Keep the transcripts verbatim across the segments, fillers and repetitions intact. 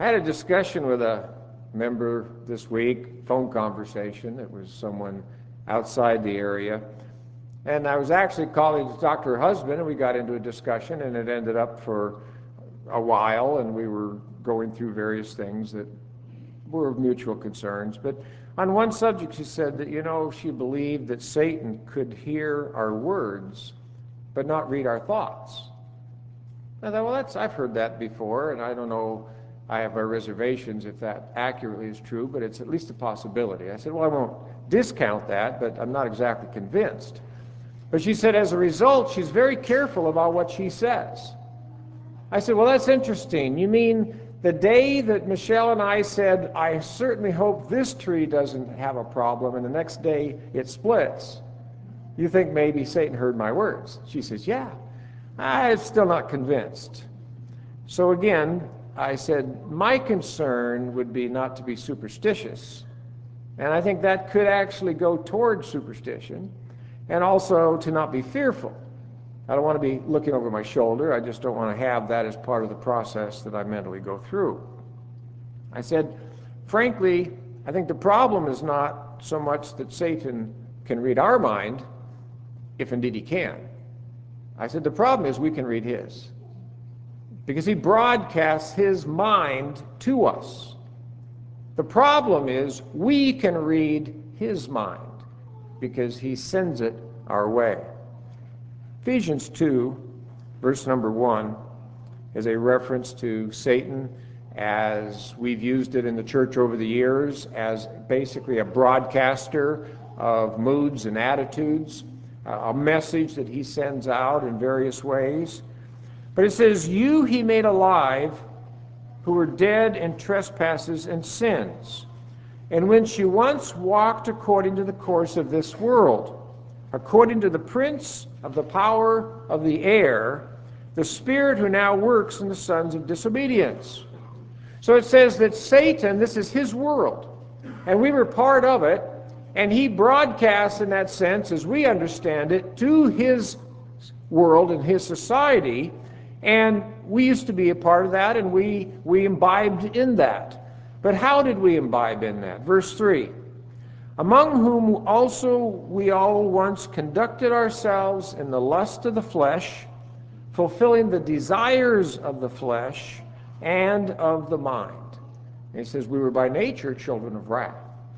I had a discussion with a member this week, phone conversation. It was someone outside the area. And I was actually calling to talk to her husband, and we got into a discussion, and it ended up for a while, and we were going through various things that were of mutual concerns. But on one subject, she said that, you know, she believed that Satan could hear our words, but not read our thoughts. I thought, well, that's, I've heard that before, and I don't know, I have my reservations if that accurately is true, but it's at least a possibility. I said, well, I won't discount that, but I'm not exactly convinced. But she said, as a result, she's very careful about what she says. I said, well, that's interesting. You mean the day that Michelle and I said, I certainly hope this tree doesn't have a problem, and the next day it splits, you think maybe Satan heard my words? She says, yeah. I'm still not convinced. So again, I said, my concern would be not to be superstitious. And I think that could actually go toward superstition, and also to not be fearful. I don't want to be looking over my shoulder. I just don't want to have that as part of the process that I mentally go through. I said, frankly, I think the problem is not so much that Satan can read our mind, if indeed he can. I said, the problem is we can read his, because he broadcasts his mind to us. The problem is we can read his mind, because he sends it our way. Ephesians two, verse number one, is a reference to Satan, as we've used it in the church over the years, as basically a broadcaster of moods and attitudes, a message that he sends out in various ways. But it says, you he made alive who were dead in trespasses and sins, and when she once walked according to the course of this world, according to the prince of the power of the air, the spirit who now works in the sons of disobedience. So it says that Satan, this is his world, and we were part of it, and he broadcasts, in that sense, as we understand it, to his world and his society, and we used to be a part of that, and we, we imbibed in that. But how did we imbibe in that? Verse three, among whom also we all once conducted ourselves in the lust of the flesh, fulfilling the desires of the flesh and of the mind. And he says we were by nature children of wrath.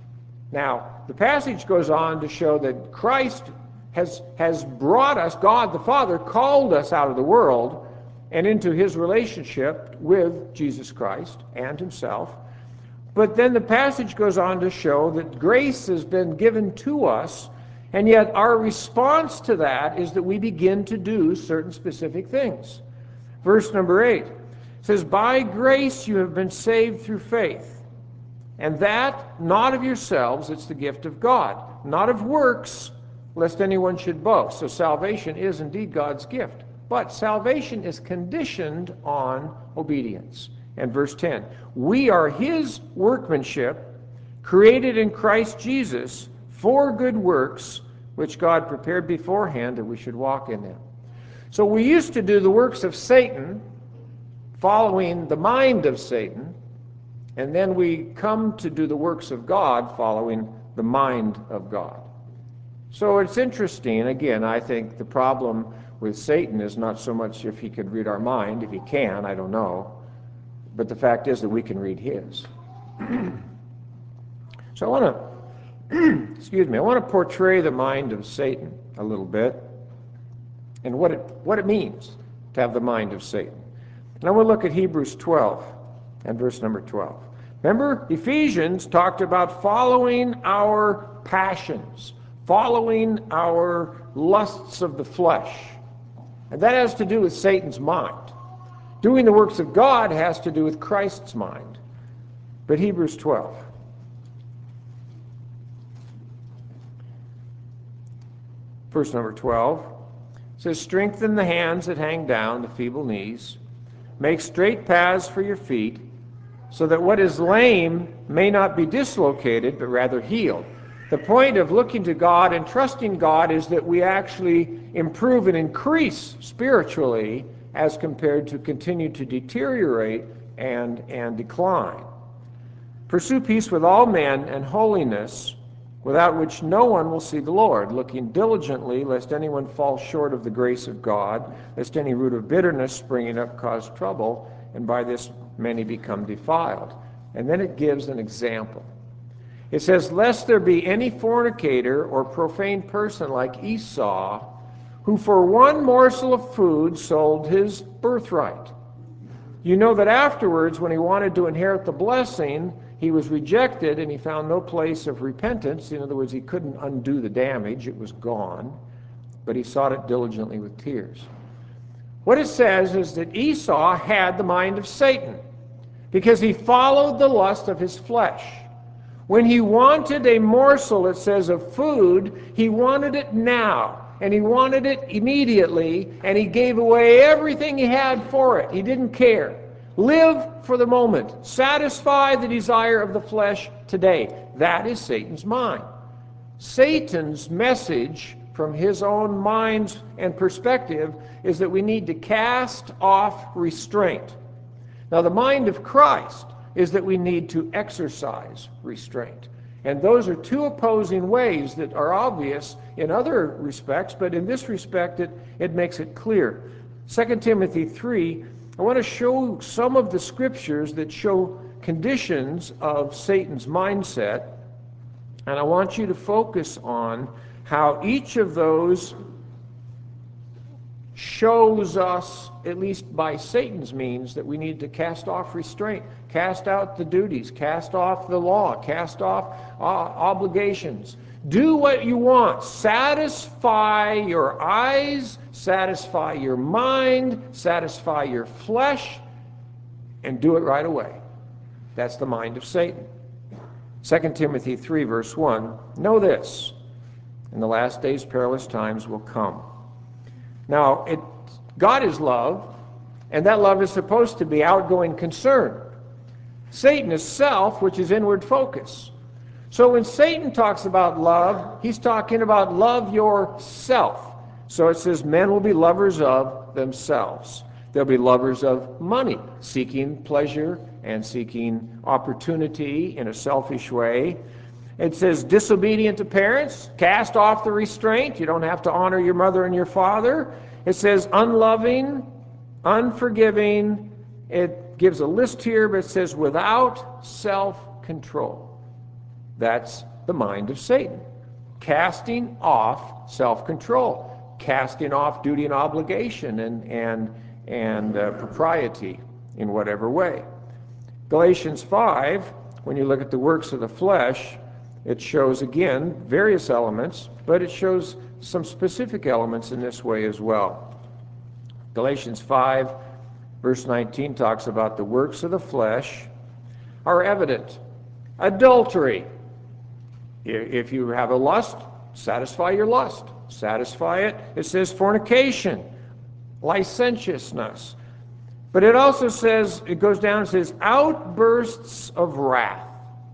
Now, the passage goes on to show that Christ has, has brought us, God the Father called us out of the world and into his relationship with Jesus Christ and himself. But then the passage goes on to show that grace has been given to us, and yet our response to that is that we begin to do certain specific things. Verse number eight says, by grace you have been saved through faith. And that, not of yourselves, it's the gift of God, not of works, lest anyone should boast. So salvation is indeed God's gift. But salvation is conditioned on obedience. And verse ten, we are his workmanship, created in Christ Jesus for good works, which God prepared beforehand that we should walk in them. So we used to do the works of Satan, following the mind of Satan, and then we come to do the works of God following the mind of God. So it's interesting. Again, I think the problem with Satan is not so much if he could read our mind. If he can, I don't know. But the fact is that we can read his. So I want to, excuse me, I want to portray the mind of Satan a little bit and what it, what it means to have the mind of Satan. And I want to look at Hebrews twelve and verse number twelve. Remember, Ephesians talked about following our passions, following our lusts of the flesh. And that has to do with Satan's mind. Doing the works of God has to do with Christ's mind. But Hebrews twelve. Verse number twelve says, strengthen the hands that hang down, the feeble knees. Make straight paths for your feet, so that what is lame may not be dislocated, but rather healed. The point of looking to God and trusting God is that we actually improve and increase spiritually as compared to continue to deteriorate and, and decline. Pursue peace with all men and holiness, without which no one will see the Lord, looking diligently lest anyone fall short of the grace of God, lest any root of bitterness springing up cause trouble, and by this many become defiled. And then it gives an example. It says, lest there be any fornicator or profane person like Esau, who for one morsel of food sold his birthright. You know that afterwards, when he wanted to inherit the blessing, he was rejected and he found no place of repentance. In other words, he couldn't undo the damage. It was gone. But he sought it diligently with tears. What it says is that Esau had the mind of Satan because he followed the lust of his flesh. When he wanted a morsel, it says, of food, he wanted it now. And he wanted it immediately, and he gave away everything he had for it. He didn't care. Live for the moment. Satisfy the desire of the flesh today. That is Satan's mind. Satan's message from his own mind and perspective is that we need to cast off restraint. Now, the mind of Christ is that we need to exercise restraint. And those are two opposing ways that are obvious in other respects, but in this respect it, it makes it clear. Second Timothy three, I want to show some of the scriptures that show conditions of Satan's mindset, and I want you to focus on how each of those shows us, at least by Satan's means, that we need to cast off restraint, cast out the duties, cast off the law, cast off uh, obligations. Do what you want. Satisfy your eyes, satisfy your mind, satisfy your flesh, and do it right away. That's the mind of Satan. Second Timothy three, verse one, know this, in the last days perilous times will come. Now, it, God is love, and that love is supposed to be outgoing concern. Satan is self, which is inward focus. So when Satan talks about love, he's talking about love yourself. So it says men will be lovers of themselves. They'll be lovers of money, seeking pleasure and seeking opportunity in a selfish way. It says disobedient to parents, cast off the restraint. You don't have to honor your mother and your father. It says unloving, unforgiving. It gives a list here, but it says without self-control. That's the mind of Satan. Casting off self-control, casting off duty and obligation and, and, and uh, propriety in whatever way. Galatians five, when you look at the works of the flesh, it shows, again, various elements, but it shows some specific elements in this way as well. Galatians five, verse nineteen talks about the works of the flesh are evident. Adultery. If you have a lust, satisfy your lust. Satisfy it. It says fornication, licentiousness. But it also says, it goes down and says, outbursts of wrath.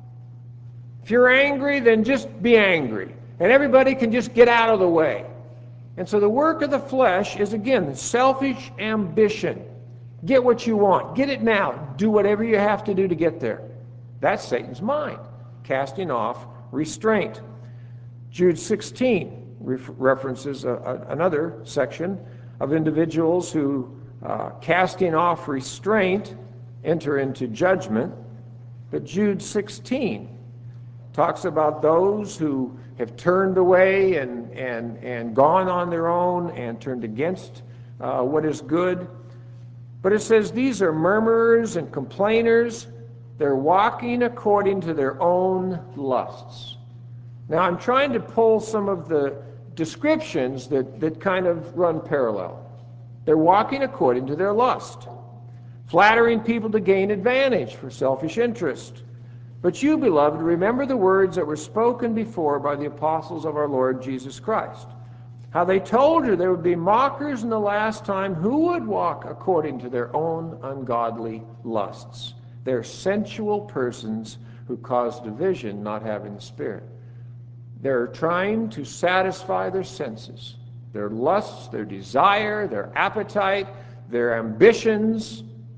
If you're angry, then just be angry. And everybody can just get out of the way. And so the work of the flesh is, again, selfish ambition. Get what you want. Get it now. Do whatever you have to do to get there. That's Satan's mind, casting off restraint. Jude sixteen references a, a, another section of individuals who, uh, casting off restraint, enter into judgment. But Jude sixteen talks about those who have turned away and, and, and gone on their own and turned against uh, what is good. But it says these are murmurers and complainers. They're walking according to their own lusts. Now, I'm trying to pull some of the descriptions that, that kind of run parallel. They're walking according to their lust, flattering people to gain advantage for selfish interest. But you, beloved, remember the words that were spoken before by the apostles of our Lord Jesus Christ, how they told you there would be mockers in the last time who would walk according to their own ungodly lusts. They're sensual persons who cause division, not having the Spirit. They're trying to satisfy their senses, their lusts, their desire, their appetite, their ambitions.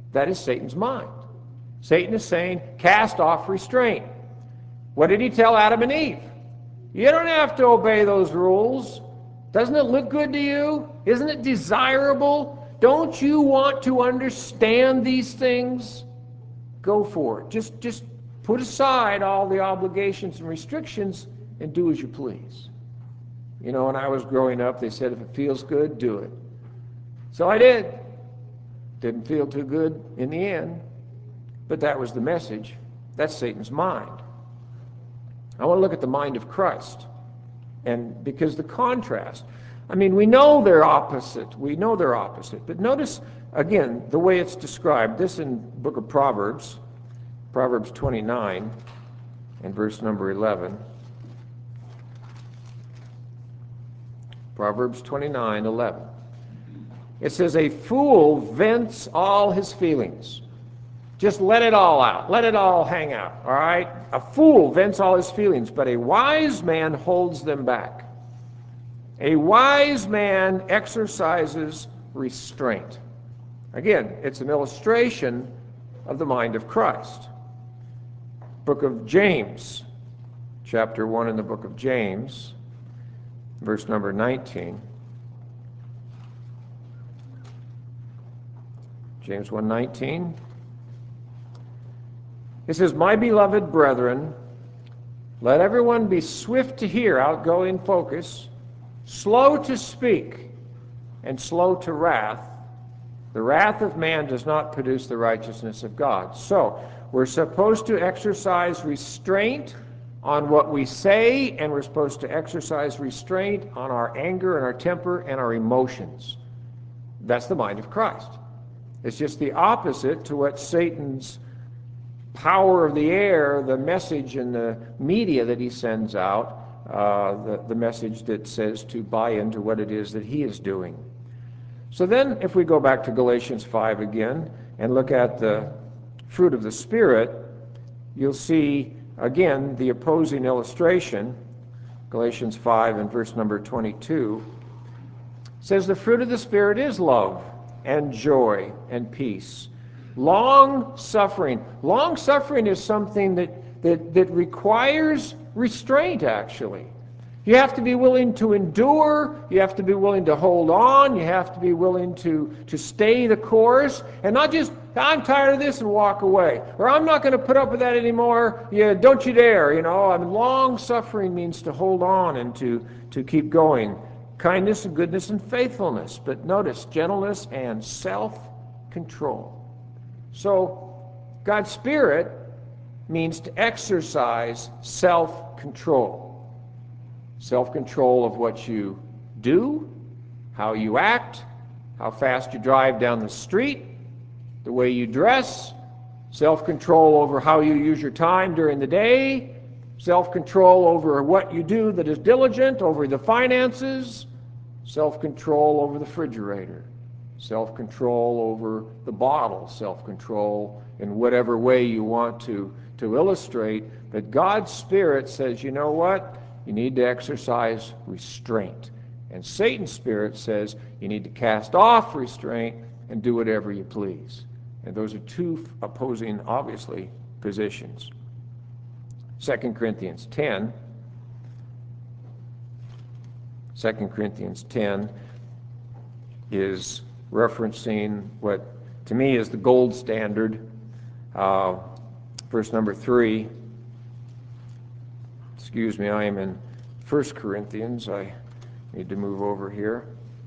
That is Satan's mind. Satan is saying, cast off restraint. What did he tell Adam and Eve? You don't have to obey those rules. Doesn't it look good to you? Isn't it desirable? Don't you want to understand these things? Go for it. Just, just put aside all the obligations and restrictions and do as you please. You know, when I was growing up, they said, if it feels good, do it. So I did. Didn't feel too good in the end, but that was the message. That's Satan's mind. I want to look at the mind of Christ. And because the contrast, I mean, we know they're opposite. We know they're opposite. But notice, again, the way it's described. This in the book of Proverbs, Proverbs twenty-nine and verse number eleven. Proverbs twenty-nine, eleven. It says, a fool vents all his feelings. Just let it all out. Let it all hang out, all right? A fool vents all his feelings, but a wise man holds them back. A wise man exercises restraint. Again, it's an illustration of the mind of Christ. Book of James, chapter one in the book of James, verse number nineteen. James one nineteen. It says, my beloved brethren, let everyone be swift to hear, outgoing focus, slow to speak, and slow to wrath. The wrath of man does not produce the righteousness of God. So, we're supposed to exercise restraint on what we say, and we're supposed to exercise restraint on our anger and our temper and our emotions. That's the mind of Christ. It's just the opposite to what Satan's power of the air, the message and the media that he sends out, uh, the, the message that says to buy into what it is that he is doing. So then, if we go back to Galatians five again and look at the fruit of the Spirit, you'll see, again, the opposing illustration. Galatians five and verse number twenty-two says, the fruit of the Spirit is love and joy and peace. Long suffering. Long suffering is something that, that, that requires restraint, actually. You have to be willing to endure. You have to be willing to hold on. You have to be willing to, to stay the course and not just, I'm tired of this and walk away. Or I'm not going to put up with that anymore. Yeah, don't you dare. You know, I mean, long suffering means to hold on and to, to keep going. Kindness and goodness and faithfulness. But notice, gentleness and self-control. So, God's Spirit means to exercise self-control. Self-control of what you do, how you act, how fast you drive down the street, the way you dress, self-control over how you use your time during the day, self-control over what you do that is diligent, over the finances, self-control over the refrigerator, self-control over the bottle, self-control in whatever way you want to, to illustrate. But God's Spirit says, you know what? You need to exercise restraint. And Satan's Spirit says you need to cast off restraint and do whatever you please. And those are two opposing, obviously, positions. Second Corinthians ten. Second Corinthians ten is referencing what to me is the gold standard. Uh, verse number three. Excuse me, I am in First Corinthians. I need to move over here.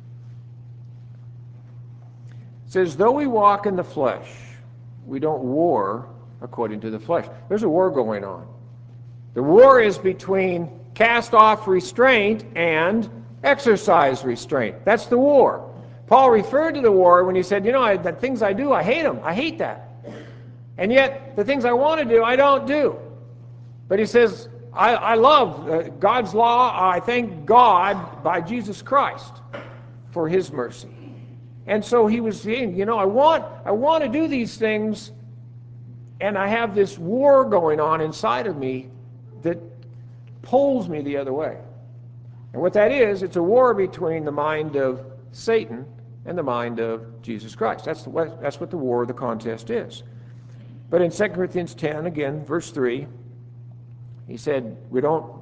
It says, though we walk in the flesh, we don't war according to the flesh. There's a war going on. The war is between cast off restraint and exercise restraint. That's the war. Paul referred to the war when he said, you know, I, the things I do, I hate them. I hate that. And yet, the things I want to do, I don't do. But he says, I, I love uh, God's law. I thank God by Jesus Christ for his mercy. And so he was saying, you know, I want, I want to do these things, and I have this war going on inside of me that pulls me the other way. And what that is, it's a war between the mind of Satan and the mind of Jesus Christ. That's, the, that's what the war, the contest is. But in Second Corinthians ten, again, verse three, he said, we don't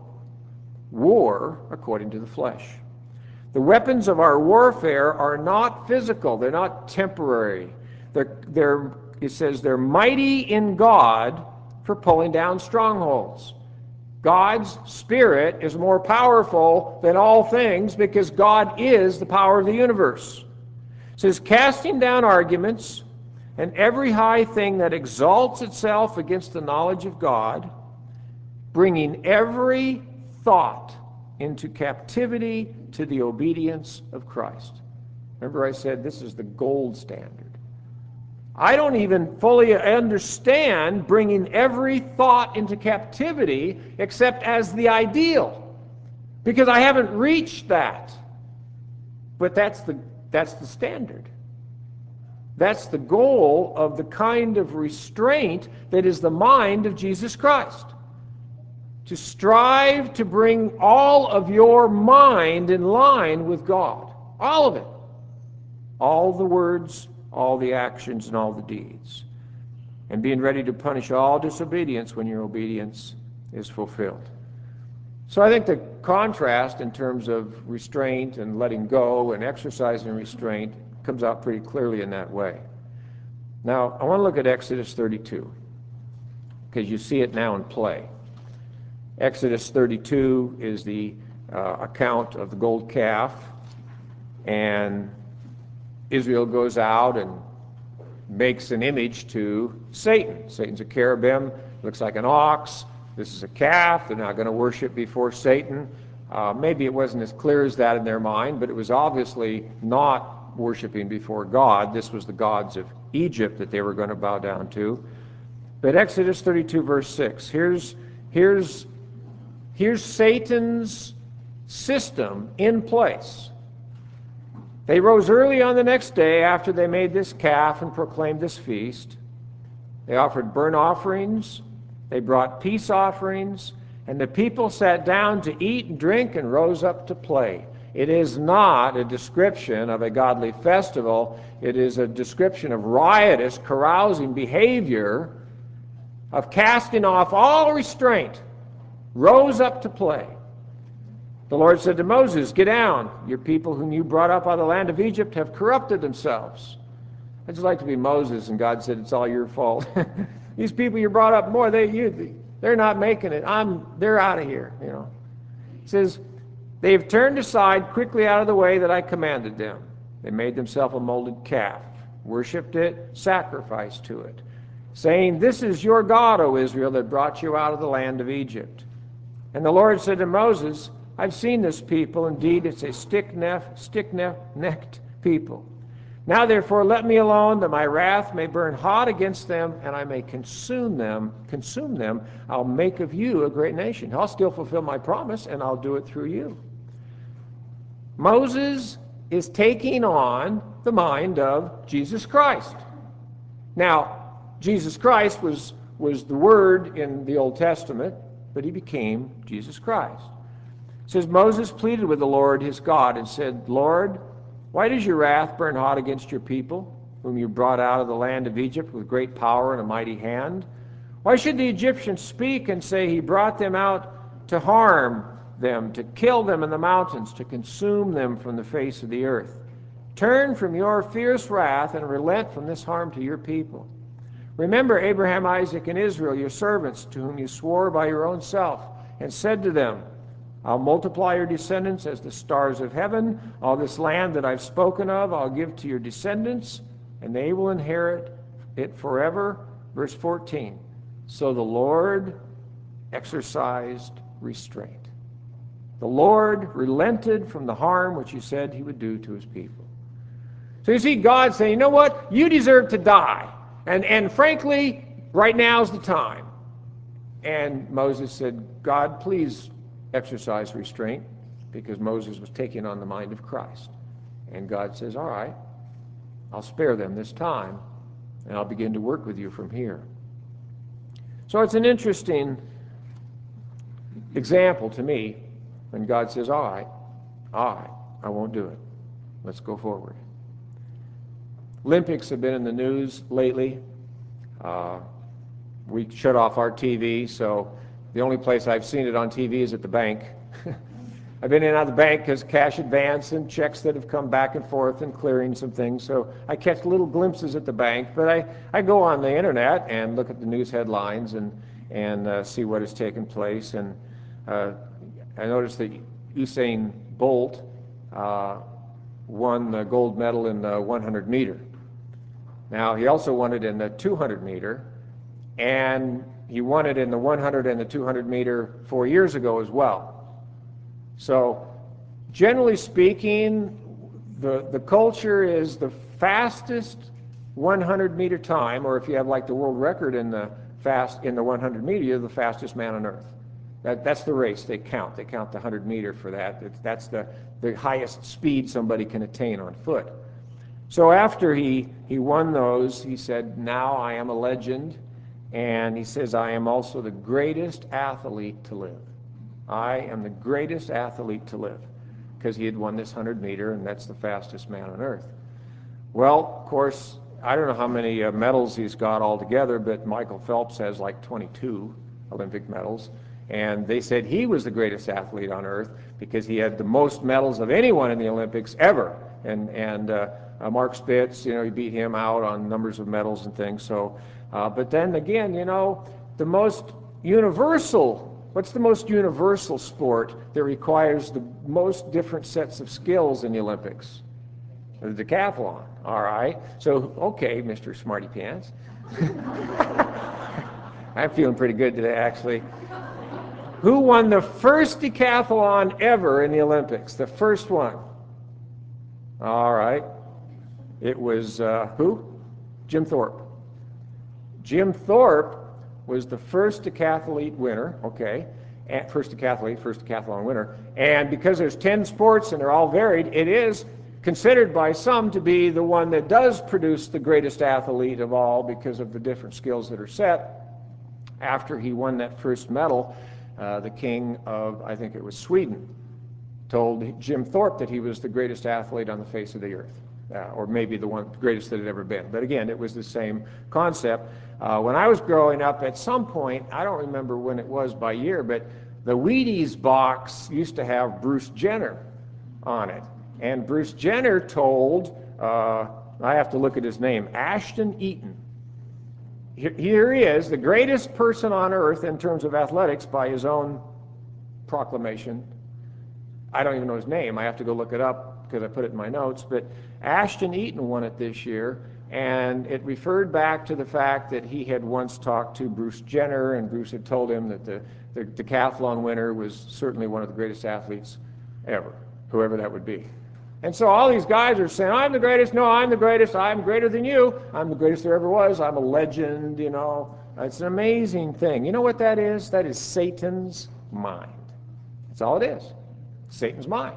war according to the flesh. The weapons of our warfare are not physical. They're not temporary. They're, they're, it says they're mighty in God for pulling down strongholds. God's Spirit is more powerful than all things because God is the power of the universe. It says, casting down arguments and every high thing that exalts itself against the knowledge of God, bringing every thought into captivity to the obedience of Christ. Remember I said this is the gold standard. I don't even fully understand bringing every thought into captivity except as the ideal, because I haven't reached that. But that's the, that's the standard. That's the goal of the kind of restraint that is the mind of Jesus Christ. To strive to bring all of your mind in line with God. All of it. All the words, all the actions, and all the deeds. And being ready to punish all disobedience when your obedience is fulfilled. So I think the contrast in terms of restraint and letting go and exercising restraint comes out pretty clearly in that way. Now, I want to look at Exodus thirty-two, because you see it now in play. Exodus thirty-two is the uh, account of the gold calf, and Israel goes out and makes an image to Satan. Satan's a cherubim, looks like an ox. This is a calf. They're not going to worship before Satan. Uh, maybe it wasn't as clear as that in their mind, but it was obviously not worshiping before God. This was the gods of Egypt that they were going to bow down to. But Exodus thirty-two, verse six, here's, here's, here's Satan's system in place. They rose early on the next day after they made this calf and proclaimed this feast. They offered burnt offerings, they brought peace offerings, and the people sat down to eat and drink and rose up to play. It is not a description of a godly festival. It is a description of riotous, carousing behavior, of casting off all restraint, rose up to play. The Lord said to Moses, get down. Your people whom you brought up out of the land of Egypt have corrupted themselves. I'd just like to be Moses, and God said, it's all your fault. These people you brought up more, they, you, they're not making it. I'm, they're out of here. You know. He says, they have turned aside quickly out of the way that I commanded them. They made themselves a molded calf, worshipped it, sacrificed to it, saying, this is your God, O Israel, that brought you out of the land of Egypt. And the Lord said to Moses, I've seen this people. Indeed, it's a stick-necked, stick-necked people. Now, therefore, let me alone, that my wrath may burn hot against them, and I may consume them. Consume them. I'll make of you a great nation. I'll still fulfill my promise, and I'll do it through you. Moses is taking on the mind of Jesus Christ. Now, Jesus Christ was, was the Word in the Old Testament, but he became Jesus Christ. It says, Moses pleaded with the Lord his God and said, Lord, why does your wrath burn hot against your people, whom you brought out of the land of Egypt with great power and a mighty hand? Why should the Egyptians speak and say he brought them out to harm them, to kill them in the mountains, to consume them from the face of the earth? Turn from your fierce wrath and relent from this harm to your people. Remember Abraham, Isaac, and Israel, your servants, to whom you swore by your own self, and said to them, I'll multiply your descendants as the stars of heaven. All this land that I've spoken of, I'll give to your descendants, and they will inherit it forever. Verse fourteen. So the Lord exercised restraint. The Lord relented from the harm which he said he would do to his people. So you see God saying, you know what? You deserve to die. And, and frankly, right now's the time. And Moses said, God, please exercise restraint, because Moses was taking on the mind of Christ. And God says, all right, I'll spare them this time, and I'll begin to work with you from here. So it's an interesting example to me when God says, all right, all right, I won't do it. Let's go forward. Olympics have been in the news lately. Uh, we shut off our T V, so the only place I've seen it on T V is at the bank. I've been in and out of the bank because cash advance and checks that have come back and forth and clearing some things, so I catch little glimpses at the bank. But I, I go on the internet and look at the news headlines and, and uh, see what has taken place. And uh, I noticed that Usain Bolt uh, won the gold medal in the one hundred meter. Now, he also won it in the two hundred meter, and he won it in the one hundred and the two hundred meter four years ago as well. So, generally speaking, the, the culture is the fastest one hundred meter time, or if you have like the world record in the fast in the one hundred meter, you're the fastest man on earth. That, that's the race they count. They count the one hundred meter for that. It's, that's the, the highest speed somebody can attain on foot. So after he, he won those, he said, now I am a legend, and he says, I am also the greatest athlete to live. I am the greatest athlete to live, because he had won this one hundred meter, and that's the fastest man on earth. Well, of course, I don't know how many uh, medals he's got altogether, but Michael Phelps has like twenty-two Olympic medals, and they said he was the greatest athlete on earth because he had the most medals of anyone in the Olympics ever. And, and uh, uh, Mark Spitz, you know, he beat him out on numbers of medals and things. So, uh, but then again, you know, the most universal What's the most universal sport that requires the most different sets of skills in the Olympics? The decathlon, all right. So, okay, Mister Smarty Pants. I'm feeling pretty good today, actually. Who won the first decathlon ever in the Olympics? The first one. All right. It was, uh, who? Jim Thorpe. Jim Thorpe was the first decathlete winner, okay, and first decathlete, first decathlon winner, and because there's ten sports and they're all varied, it is considered by some to be the one that does produce the greatest athlete of all because of the different skills that are set. After he won that first medal, uh, the king of, I think it was Sweden, told Jim Thorpe that he was the greatest athlete on the face of the earth. Uh, or maybe the one the greatest that had ever been. But again, it was the same concept. Uh, when I was growing up, at some point, I don't remember when it was by year, but the Wheaties box used to have Bruce Jenner on it. And Bruce Jenner told, uh, I have to look at his name, Ashton Eaton. Here, here he is, the greatest person on earth in terms of athletics by his own proclamation. I don't even know his name. I have to go look it up because I put it in my notes, but Ashton Eaton won it this year, and it referred back to the fact that he had once talked to Bruce Jenner, and Bruce had told him that the, the decathlon winner was certainly one of the greatest athletes ever, whoever that would be. And so all these guys are saying, I'm the greatest, no, I'm the greatest, I'm greater than you, I'm the greatest there ever was, I'm a legend, you know. It's an amazing thing. You know what that is? That is Satan's mind. That's all it is. Satan's mind.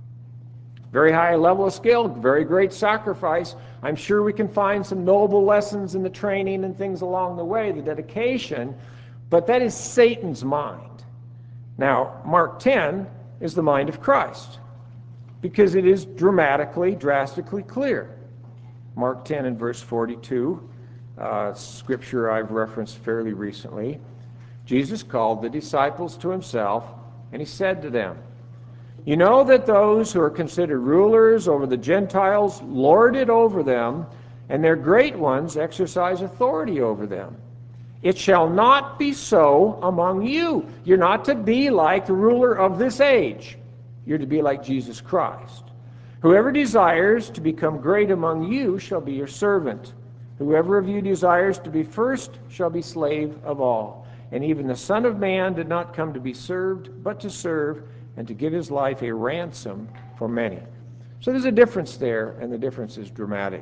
Very high level of skill, very great sacrifice. I'm sure we can find some noble lessons in the training and things along the way, the dedication, but that is Satan's mind. Now, Mark ten is the mind of Christ, because it is dramatically, drastically clear. Mark ten and verse forty-two, uh, scripture I've referenced fairly recently. Jesus called the disciples to himself, and he said to them, you know that those who are considered rulers over the Gentiles lord it over them, and their great ones exercise authority over them. It shall not be so among you. You're not to be like the ruler of this age. You're to be like Jesus Christ. Whoever desires to become great among you shall be your servant. Whoever of you desires to be first shall be slave of all. And even the Son of Man did not come to be served, but to serve, and to give his life a ransom for many. So there's a difference there, and the difference is dramatic.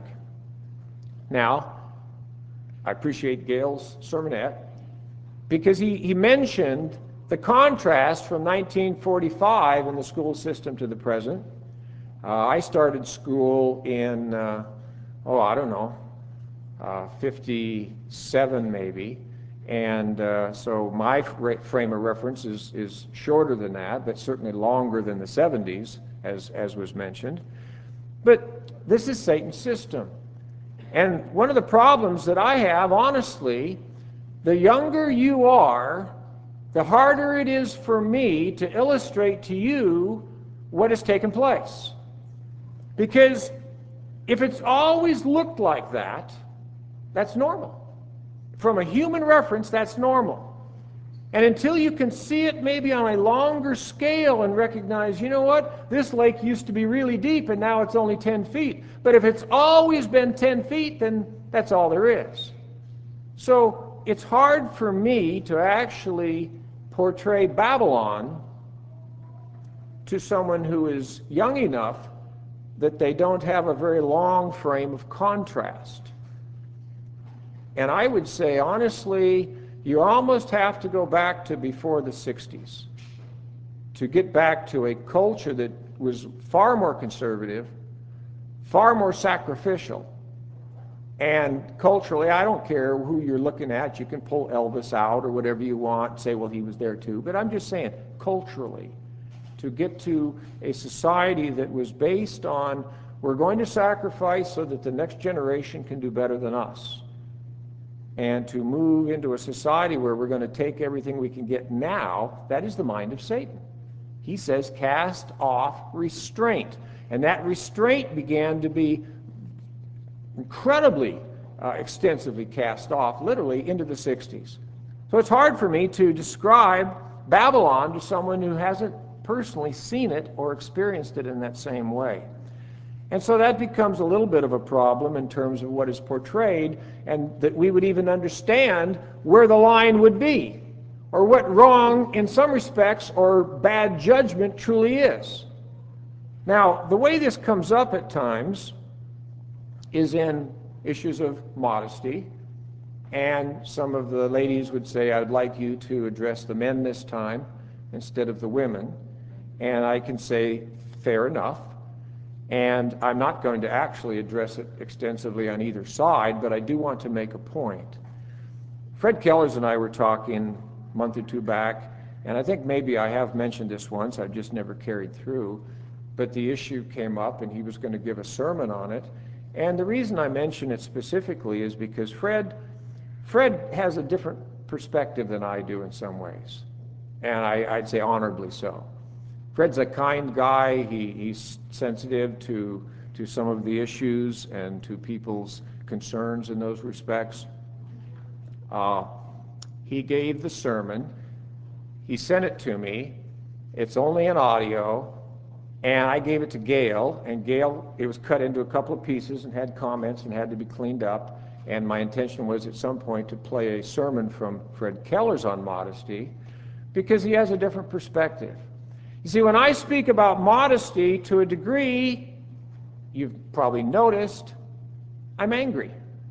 Now, I appreciate Gail's sermonette, because he, he mentioned the contrast from nineteen forty-five in the school system to the present. Uh, I started school in, uh, oh, I don't know, uh, fifty-seven maybe. And uh, so my frame of reference is, is shorter than that, but certainly longer than the seventies, as, as was mentioned. But this is Satan's system. And one of the problems that I have, honestly, the younger you are, the harder it is for me to illustrate to you what has taken place. Because if it's always looked like that, that's normal. From a human reference, that's normal. And until you can see it maybe on a longer scale and recognize, you know what, this lake used to be really deep and now it's only ten feet. But if it's always been ten feet, then that's all there is. So it's hard for me to actually portray Babylon to someone who is young enough that they don't have a very long frame of contrast. And I would say, honestly, you almost have to go back to before the sixties to get back to a culture that was far more conservative, far more sacrificial. And culturally, I don't care who you're looking at. You can pull Elvis out or whatever you want, say, well, he was there too. But I'm just saying, culturally, to get to a society that was based on, we're going to sacrifice so that the next generation can do better than us. And to move into a society where we're going to take everything we can get now, that is the mind of Satan. He says, cast off restraint. And that restraint began to be incredibly uh, extensively cast off, literally, into the sixties. So it's hard for me to describe Babylon to someone who hasn't personally seen it or experienced it in that same way. And so that becomes a little bit of a problem in terms of what is portrayed, and that we would even understand where the line would be, or what wrong in some respects or bad judgment truly is. Now, the way this comes up at times is in issues of modesty, and some of the ladies would say, I'd like you to address the men this time instead of the women. And I can say, fair enough. And I'm not going to actually address it extensively on either side, but I do want to make a point. Fred Kellers and I were talking a month or two back, and I think maybe I have mentioned this once, I've just never carried through, but the issue came up and he was going to give a sermon on it. And the reason I mention it specifically is because Fred, Fred has a different perspective than I do in some ways, and I, I'd say honorably so. Fred's a kind guy. He, he's sensitive to, to some of the issues and to people's concerns in those respects. Uh, he gave the sermon. He sent it to me. It's only an audio, and I gave it to Gail, and Gail, it was cut into a couple of pieces and had comments and had to be cleaned up, and my intention was at some point to play a sermon from Fred Kellers on modesty, because he has a different perspective. You see, when I speak about modesty, to a degree, you've probably noticed, I'm angry.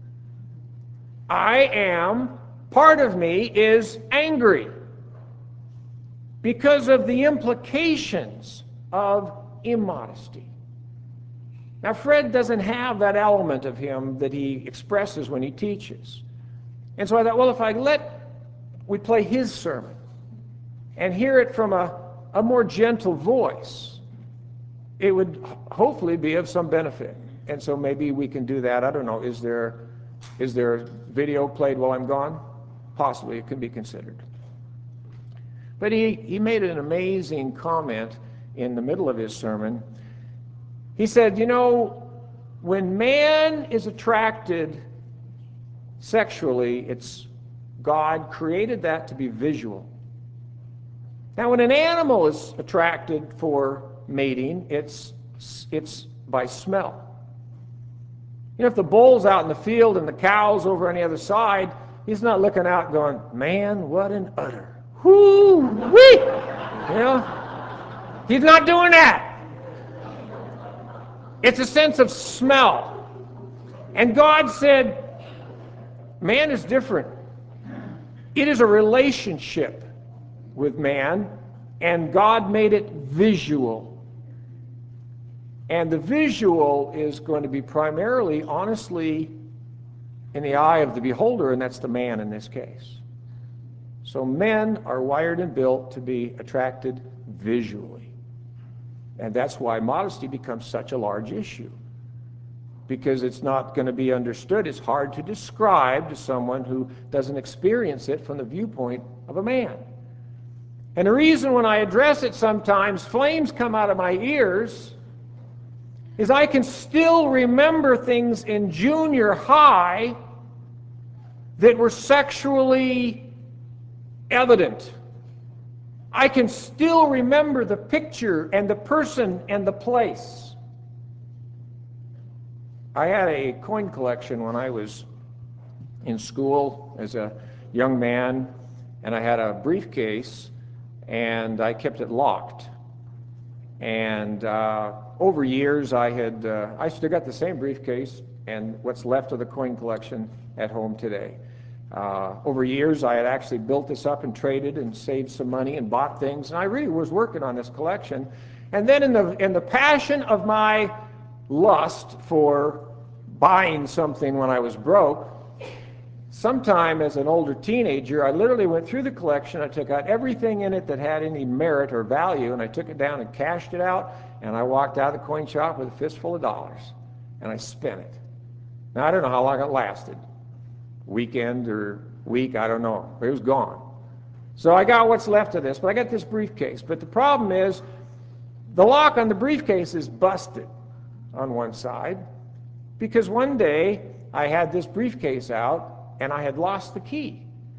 I am, part of me is angry because of the implications of immodesty. Now, Fred doesn't have that element of him that he expresses when he teaches. And so I thought, well, if I let, we play his sermon and hear it from a a more gentle voice, it would hopefully be of some benefit. And so maybe we can do that. I don't know, is there is there a video played while I'm gone? Possibly, it can be considered. But he, he made an amazing comment in the middle of his sermon. He said, you know, when man is attracted sexually, it's God created that to be visual. Now, when an animal is attracted for mating, it's, it's by smell. You know, if the bull's out in the field and the cow's over on the other side, he's not looking out going, man, what an udder. Whoo-wee! You know, he's not doing that. It's a sense of smell. And God said, man is different. It is a relationship with man, and God made it visual. And the visual is going to be primarily, honestly, in the eye of the beholder, and that's the man in this case. So men are wired and built to be attracted visually. And that's why modesty becomes such a large issue. because it's not going to be understood. It's hard to describe to someone who doesn't experience it from the viewpoint of a man. And the reason when I address it sometimes flames come out of my ears is I can still remember things in junior high that were sexually evident. I can still remember the picture and the person and the place. I had a coin collection when I was in school as a young man, and I had a briefcase, and I kept it locked. And uh, over years, I had uh, I still got the same briefcase and what's left of the coin collection at home today. Uh, over years, I had actually built this up and traded and saved some money and bought things, and I really was working on this collection. And then in the in the passion of my lust for buying something when I was broke, sometime as an older teenager, I literally went through the collection. I took out everything in it that had any merit or value, and I took it down and cashed it out, and I walked out of the coin shop with a fistful of dollars, and I spent it. Now, I don't know how long it lasted. Weekend or week, I don't know. But it was gone. So I got what's left of this, but I got this briefcase. But the problem is, the lock on the briefcase is busted on one side, because one day I had this briefcase out, and I had lost the key.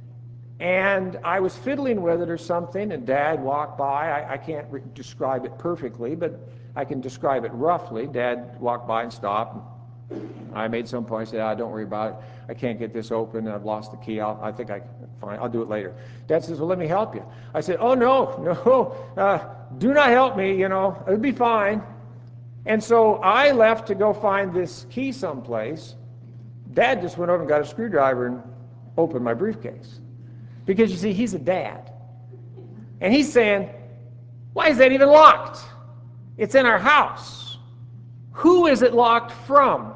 And I was fiddling with it or something, and Dad walked by. I, I can't re- describe it perfectly, but I can describe it roughly. Dad walked by and stopped. I made some point. I said, ah, don't worry about it. I can't get this open. I've lost the key. I'll, I think I can find I'll do it later. Dad says, well, let me help you. I said, oh, no, no, uh, do not help me, you know. It'll be fine. And so I left to go find this key someplace. Dad just went over and got a screwdriver and opened my briefcase. Because, you see, he's a dad. And he's saying, why is that even locked? It's in our house. Who is it locked from?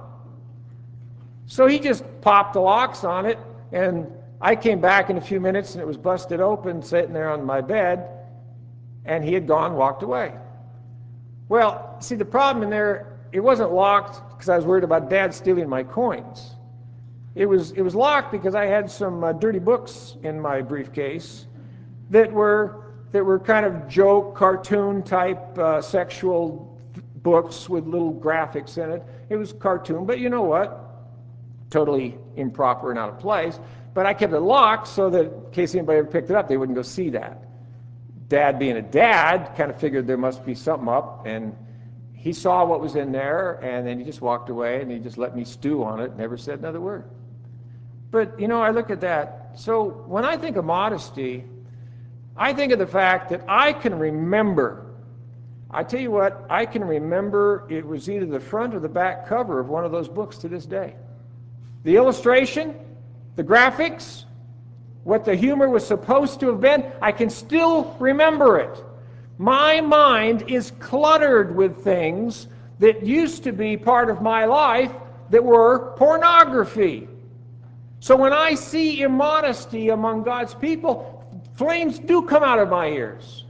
So he just popped the locks on it, and I came back in a few minutes, and it was busted open, sitting there on my bed, and he had gone, walked away. Well, see, the problem in there, it wasn't locked because I was worried about Dad stealing my coins. It was, it was locked because I had some uh, dirty books in my briefcase that were, that were kind of joke, cartoon-type uh, sexual books with little graphics in it. It was cartoon, but you know what? Totally improper and out of place. But I kept it locked so that in case anybody ever picked it up, they wouldn't go see that. Dad, being a dad, kind of figured there must be something up, and he saw what was in there, and then he just walked away, and he just let me stew on it, never said another word. But, you know, I look at that. So when I think of modesty, I think of the fact that I can remember. I tell you what, I can remember it was either the front or the back cover of one of those books to this day. The illustration, the graphics, what the humor was supposed to have been, I can still remember it. My mind is cluttered with things that used to be part of my life that were pornography. So when I see immodesty among God's people, flames do come out of my ears.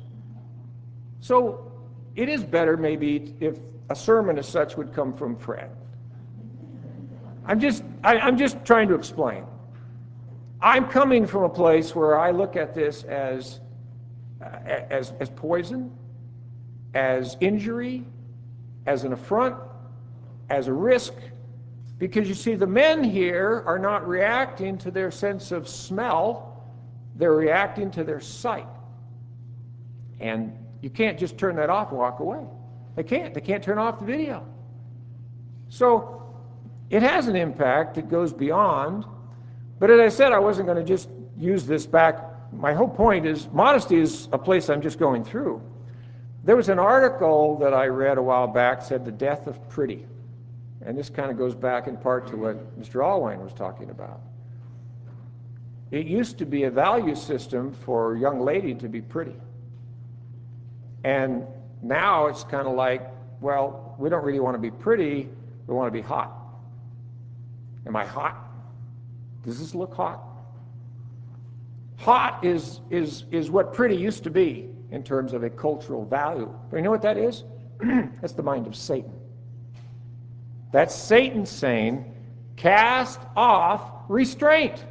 So it is better maybe if a sermon as such would come from Fred. I'm just, I, I'm just trying to explain. I'm coming from a place where I look at this as, uh, as, as poison, as injury, as an affront, as a risk. Because you see, the men here are not reacting to their sense of smell, they're reacting to their sight. And you can't just turn that off and walk away. They can't. They can't turn off the video. So it has an impact that goes beyond. But as I said, I wasn't going to just use this back. My whole point is modesty is a place I'm just going through. There was an article that I read a while back said the death of pretty. And this kind of goes back in part to what Mister Allwine was talking about. It used to be a value system for a young lady to be pretty. And now it's kind of like, well, we don't really want to be pretty, we want to be hot. Am I hot? Does this look hot? Hot is, is, is what pretty used to be in terms of a cultural value. But you know what that is? That's the mind of Satan. That's Satan saying, cast off restraint.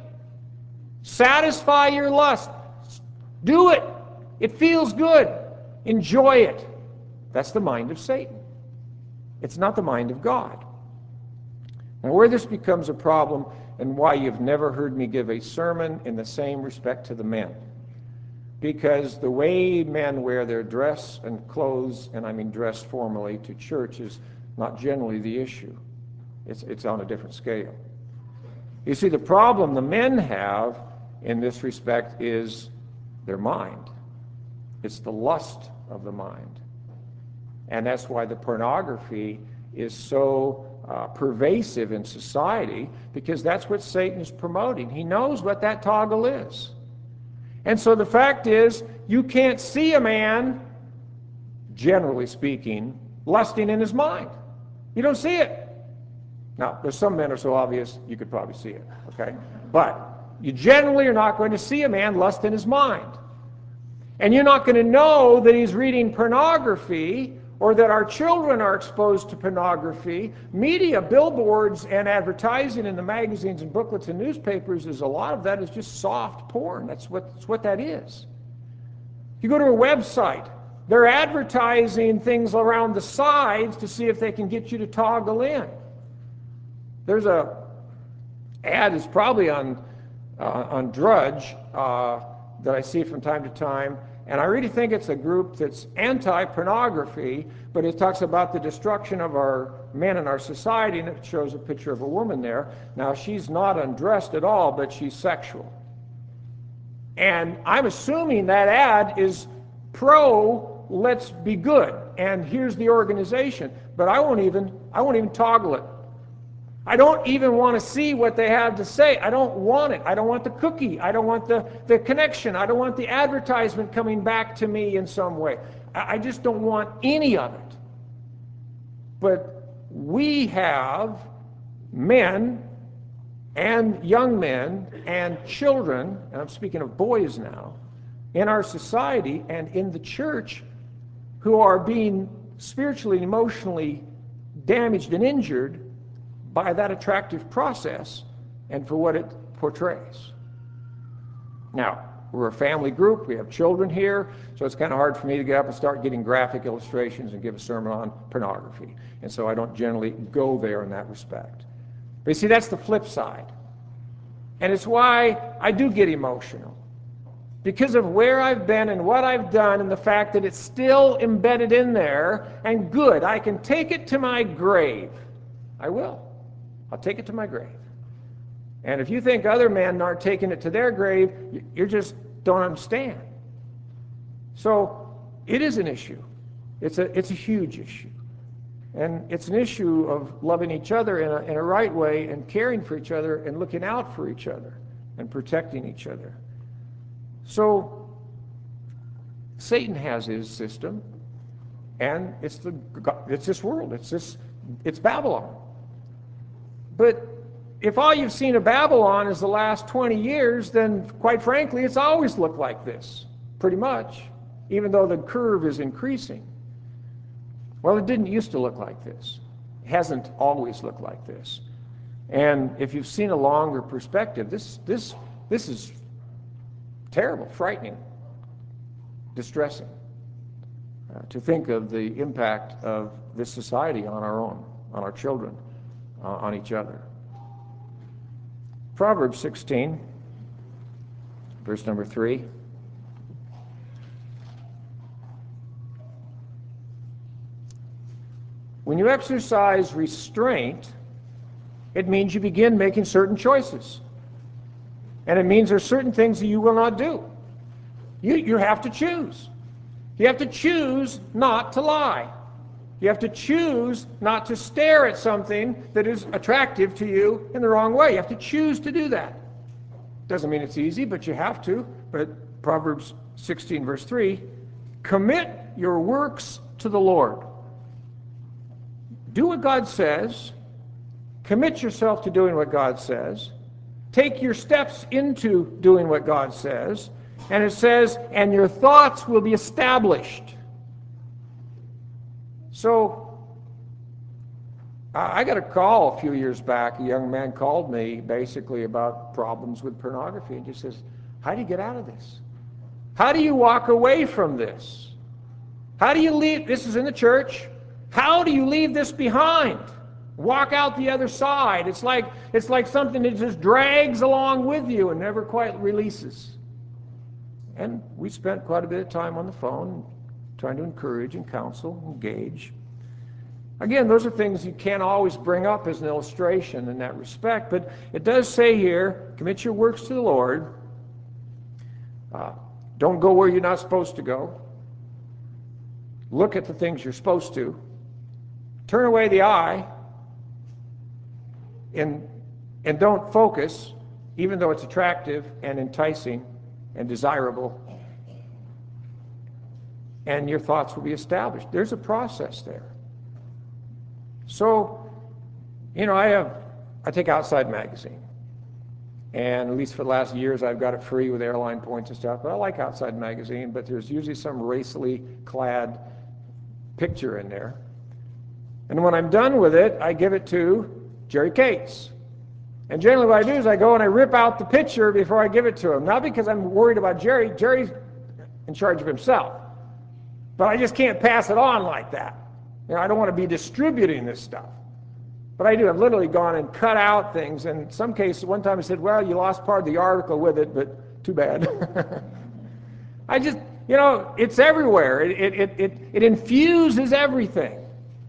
Satisfy your lust. Do it. It feels good. Enjoy it. That's the mind of Satan. It's not the mind of God. Now, where this becomes a problem and why you've never heard me give a sermon in the same respect to the men, because the way men wear their dress and clothes, and I mean dress formally to church, is not generally the issue. It's, it's on a different scale. You see, the problem the men have in this respect is their mind. It's the lust of the mind. And that's why the pornography is so uh, pervasive in society, because that's what Satan is promoting. He knows what that toggle is. And so the fact is, you can't see a man, generally speaking, lusting in his mind. You don't see it. Now, there's some men are so obvious, you could probably see it, okay? But you generally are not going to see a man lust in his mind. And you're not going to know that he's reading pornography or that our children are exposed to pornography. Media, billboards, and advertising in the magazines and booklets and newspapers, is a lot of that is just soft porn. That's what, that's what that is. You go to a website, they're advertising things around the sides to see if they can get you to toggle in. There's a ad that's probably on, uh, on Drudge uh, that I see from time to time, and I really think it's a group that's anti-pornography, but it talks about the destruction of our men in our society, and it shows a picture of a woman there. Now, she's not undressed at all, but she's sexual. And I'm assuming that ad is pro, let's be good, and here's the organization. But I won't even, I won't even toggle it. I don't even want to see what they have to say. I don't want it. I don't want the cookie. I don't want the, the connection. I don't want the advertisement coming back to me in some way. I, I just don't want any of it. But we have men and young men and children, and I'm speaking of boys now, in our society and in the church who are being spiritually and emotionally damaged and injured by that attractive process and for what it portrays. Now, we're a family group, we have children here, so it's kind of hard for me to get up and start getting graphic illustrations and give a sermon on pornography. And so I don't generally go there in that respect. But you see, that's the flip side. And it's why I do get emotional. Because of where I've been and what I've done and the fact that it's still embedded in there, and good, I can take it to my grave. I will. I'll take it to my grave. And if you think other men aren't taking it to their grave, you just don't understand. So it is an issue. It's a, it's a huge issue. And it's an issue of loving each other in a, in a right way and caring for each other and looking out for each other and protecting each other. So Satan has his system, and it's, the, it's this world. It's, this, it's Babylon. But if all you've seen of Babylon is the last twenty years, then quite frankly, it's always looked like this, pretty much, even though the curve is increasing. Well, it didn't used to look like this. It hasn't always looked like this. And if you've seen a longer perspective, this, this, this is terrible, frightening, distressing, uh, to think of the impact of this society on our own, on our children, uh, on each other. Proverbs sixteen, verse number three. When you exercise restraint, it means you begin making certain choices. And it means there's certain things that you will not do. You, you have to choose. You have to choose not to lie. You have to choose not to stare at something that is attractive to you in the wrong way. You have to choose to do that. Doesn't mean it's easy, but you have to. But Proverbs sixteen, verse three, commit your works to the Lord. Do what God says. Commit yourself to doing what God says. Take your steps into doing what God says. And it says, and your thoughts will be established. So, I got a call a few years back. A young man called me basically about problems with pornography and just says, how do you get out of this? How do you walk away from this? How do you leave? This is in the church. How do you leave this behind? Walk out the other side. It's like, it's like something that just drags along with you and never quite releases. And we spent quite a bit of time on the phone trying to encourage and counsel, engage. Again, those are things you can't always bring up as an illustration in that respect, but it does say here, commit your works to the Lord. Uh, don't go where you're not supposed to go. Look at the things you're supposed to. Turn away the eye and, and don't focus, even though it's attractive and enticing and desirable, and your thoughts will be established. There's a process there. So, you know, I have, I take Outside Magazine, and at least for the last years I've got it free with airline points and stuff, but I like Outside Magazine, but there's usually some racily clad picture in there. And when I'm done with it, I give it to Jerry Cates. And generally what I do is I go and I rip out the picture before I give it to him. Not because I'm worried about Jerry. Jerry's in charge of himself. But I just can't pass it on like that. You know, I don't want to be distributing this stuff. But I do. I've literally gone and cut out things. And in some cases, one time I said, well, you lost part of the article with it, but too bad. I just, you know, it's everywhere. It, it, it, it infuses everything.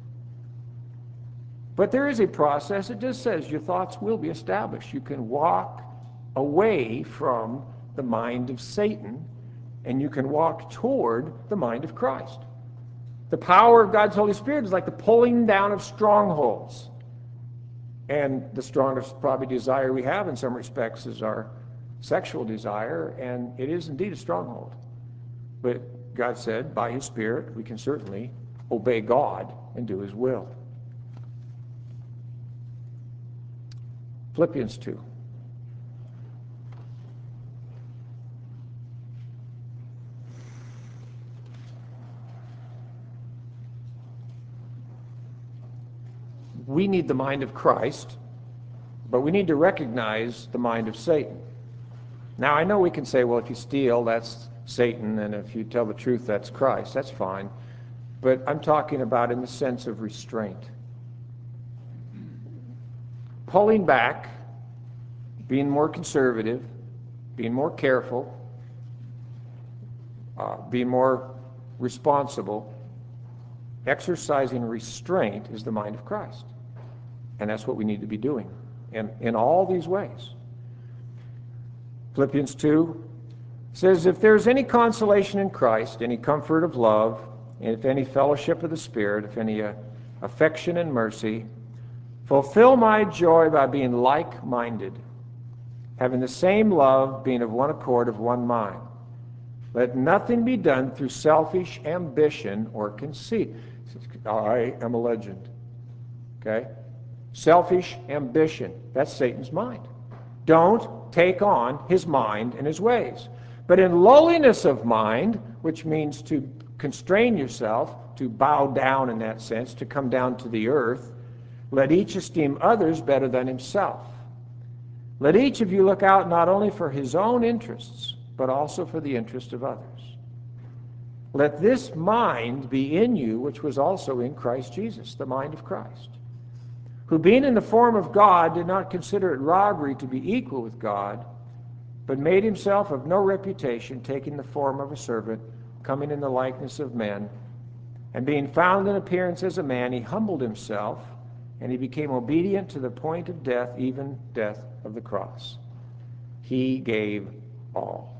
But there is a process. It just says your thoughts will be established. You can walk away from the mind of Satan, and you can walk toward the mind of Christ. The power of God's Holy Spirit is like the pulling down of strongholds. And the strongest probably desire we have in some respects is our sexual desire, and it is indeed a stronghold. But God said, by His Spirit, we can certainly obey God and do His will. Philippians two. We need the mind of Christ, but we need to recognize the mind of Satan. Now, I know we can say, well, if you steal, that's Satan, and if you tell the truth, that's Christ. That's fine. But I'm talking about in the sense of restraint. Pulling back, being more conservative, being more careful, uh, being more responsible, exercising restraint is the mind of Christ. And that's what we need to be doing in, in all these ways. Philippians two says, if there's any consolation in Christ, any comfort of love, and if any fellowship of the Spirit, if any uh, affection and mercy, fulfill my joy by being like-minded, having the same love, being of one accord, of one mind. Let nothing be done through selfish ambition or conceit. I am a legend. Okay? Selfish ambition. That's Satan's mind. Don't take on his mind and his ways. But in lowliness of mind, which means to constrain yourself, to bow down in that sense, to come down to the earth, let each esteem others better than himself. Let each of you look out not only for his own interests, but also for the interest of others. Let this mind be in you, which was also in Christ Jesus, the mind of Christ, who being in the form of God did not consider it robbery to be equal with God, but made himself of no reputation, taking the form of a servant, coming in the likeness of men. And being found in appearance as a man, he humbled himself, and he became obedient to the point of death, even death of the cross. He gave all.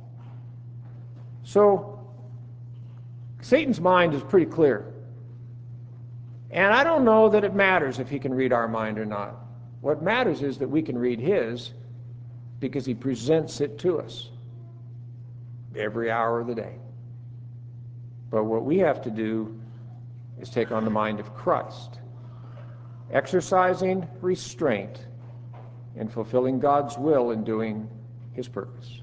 So, Satan's mind is pretty clear. And I don't know that it matters if he can read our mind or not. What matters is that we can read his because he presents it to us every hour of the day. But what we have to do is take on the mind of Christ, exercising restraint and fulfilling God's will in doing his purpose.